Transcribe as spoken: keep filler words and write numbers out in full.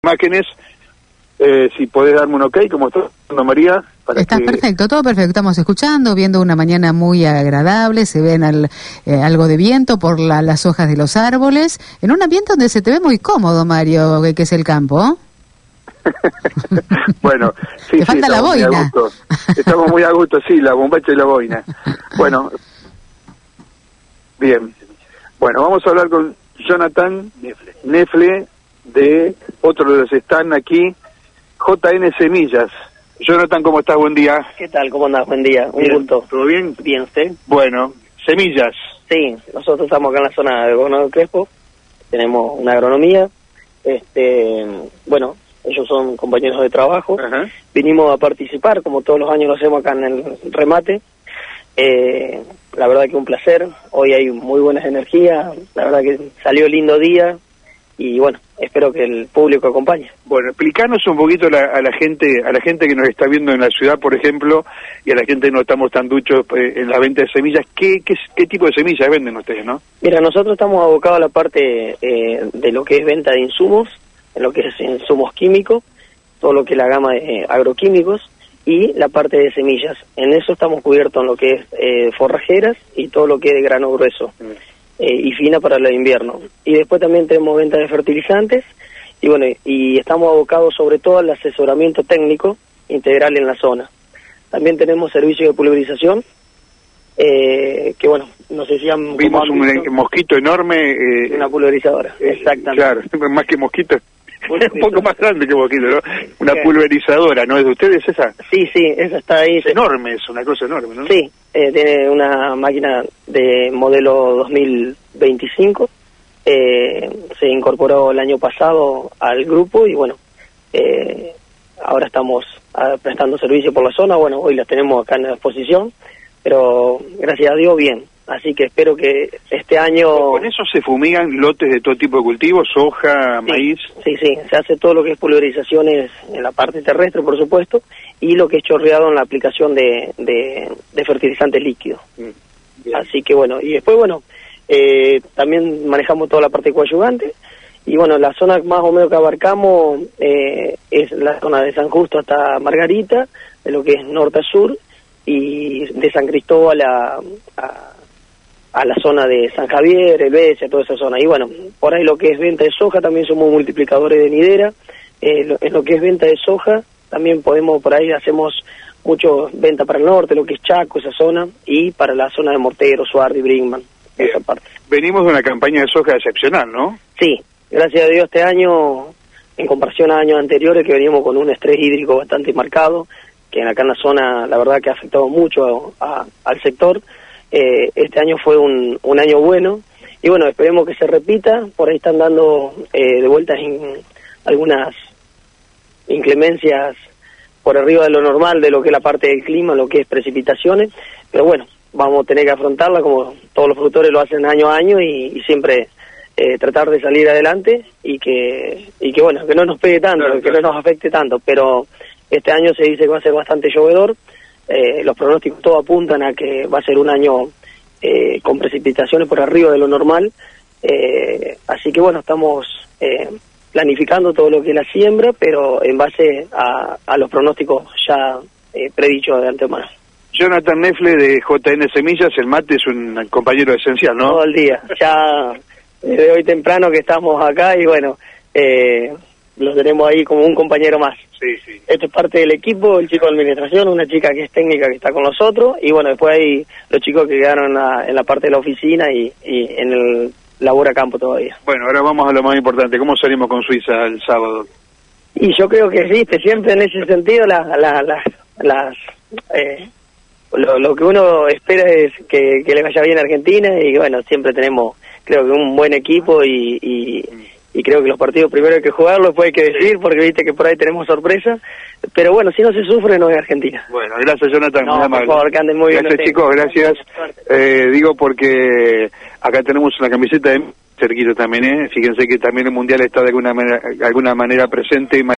Imágenes, eh, si podés darme un ok, ¿cómo estás, Ana María? Para Estás que... perfecto, todo perfecto. Estamos escuchando, viendo una mañana muy agradable, se ven al, eh, algo de viento por la, las hojas de los árboles, en un ambiente donde se te ve muy cómodo, Mario, que es el campo. Bueno, sí, te sí, falta la boina. Estamos muy a gusto, sí, la bombacha y la boina. Bueno, bien. Bueno, vamos a hablar con Jonathan Nefle, de otro de los están aquí, J N Semillas. Jonathan, ¿cómo estás? Buen día. ¿Qué tal? ¿Cómo andás? Buen día, un Bien. gusto. ¿Todo bien? Bien, ¿usted? Bueno, semillas. Sí, nosotros estamos acá en la zona de Gobernador Crespo, tenemos una agronomía, este, bueno, ellos son compañeros de trabajo, Ajá. Vinimos a participar, como todos los años lo hacemos acá en el remate, eh, la verdad que un placer, hoy hay muy buenas energías, la verdad que salió lindo día, y bueno, espero que el público acompañe. Bueno, explícanos un poquito la, a la gente a la gente que nos está viendo en la ciudad, por ejemplo, y a la gente que no estamos tan duchos eh, en la venta de semillas, ¿qué, qué, qué tipo de semillas venden ustedes, no? Mira, nosotros estamos abocados a la parte eh, de lo que es venta de insumos, en lo que es insumos químicos, todo lo que es la gama de agroquímicos, y la parte de semillas. En eso estamos cubiertos en lo que es eh, forrajeras y todo lo que es de grano grueso. Mm. Eh, y fina para el invierno. Y después también tenemos venta de fertilizantes, y bueno, y estamos abocados sobre todo al asesoramiento técnico integral en la zona. También tenemos servicio de pulverización, eh, que bueno, no sé si han... Vimos un visto, mosquito enorme... Eh, una pulverizadora, eh, exactamente. Claro, más que mosquito, un poco más grande que mosquito, ¿no? Una okay. Pulverizadora, ¿no es de ustedes esa? Sí, sí, esa está ahí. Es enorme, es una cosa enorme, ¿no? Sí, eh, tiene una máquina de modelo dos mil veinticinco, eh, se incorporó el año pasado al grupo y bueno, eh, ahora estamos a, prestando servicio por la zona, bueno, hoy las tenemos acá en la exposición, pero gracias a Dios bien, así que espero que este año... ¿Con eso se fumigan lotes de todo tipo de cultivos, soja, sí, maíz? Sí, sí, se hace todo lo que es pulverizaciones en la parte terrestre, por supuesto, y lo que es chorreado en la aplicación de, de, de fertilizantes líquidos. Mm, así que bueno, y después bueno, eh, también manejamos toda la parte coadyuvante, y bueno, la zona más o menos que abarcamos eh, es la zona de San Justo hasta Margarita, de lo que es norte a sur, y de San Cristóbal a, a, a la zona de San Javier, El Beche, toda esa zona. Y bueno, por ahí lo que es venta de soja, también somos multiplicadores de nidera. Eh, lo, en lo que es venta de soja, también podemos, por ahí hacemos mucho venta para el norte, lo que es Chaco, esa zona, y para la zona de Mortero, Suardi, Brinkman, esa parte. Venimos de una campaña de soja excepcional, ¿no? Sí, gracias a Dios este año, en comparación a años anteriores, que veníamos con un estrés hídrico bastante marcado, que acá en la zona la verdad que ha afectado mucho a, a, al sector. Eh, este año fue un, un año bueno, y bueno, esperemos que se repita. Por ahí están dando eh, de vueltas en algunas inclemencias por arriba de lo normal, de lo que es la parte del clima, lo que es precipitaciones, pero bueno, vamos a tener que afrontarla como todos los productores lo hacen año a año, y, y siempre eh, tratar de salir adelante, y que, y que bueno, que no nos pegue tanto, claro, que claro. no nos afecte tanto, pero este año se dice que va a ser bastante llovedor, eh, los pronósticos todos apuntan a que va a ser un año eh, con precipitaciones por arriba de lo normal, eh, así que bueno, estamos eh, planificando todo lo que es la siembra, pero en base a, a los pronósticos ya eh, predichos de antemano. Jonathan Nefle de J N Semillas, el mate es un compañero esencial, ¿no? Todo el día, ya desde hoy temprano que estamos acá, y bueno, eh, lo tenemos ahí como un compañero más. Sí, sí. Esto es parte del equipo, el chico de administración, una chica que es técnica que está con nosotros, y bueno, después hay los chicos que quedaron en la, en la parte de la oficina y, y en el labor a campo todavía. Bueno, ahora vamos a lo más importante, ¿cómo salimos con Suiza el sábado? Y yo creo que existe siempre en ese sentido las... La, la, las eh, lo, lo que uno espera es que, que le vaya bien a Argentina, y bueno, siempre tenemos, creo que un buen equipo, y... y y creo que los partidos primero hay que jugarlos, después hay que decir, porque viste que por ahí tenemos sorpresa, pero bueno, si no se sufre no es Argentina. Bueno, gracias Jonathan, no, muy amable. Por favor, que anden muy gracias bien. Chicos, gracias. Eh, digo porque acá tenemos una camiseta de cerquito también, ¿eh? Fíjense que también el Mundial está de alguna manera, de alguna manera presente.